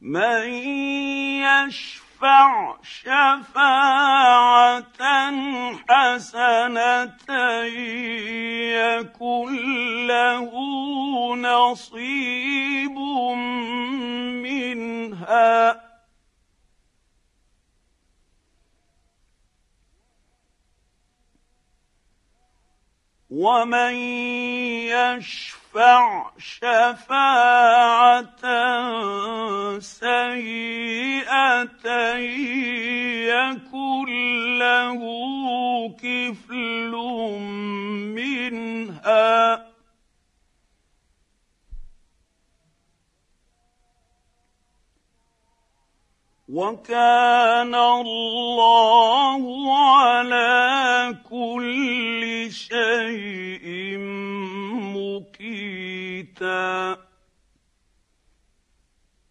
من يشفع شفاعة حسنة يكن له نصيب منها ومن يشفع شفاعة سيئة يكن له كفل منها وكان الله على كل شيء مقيتاً.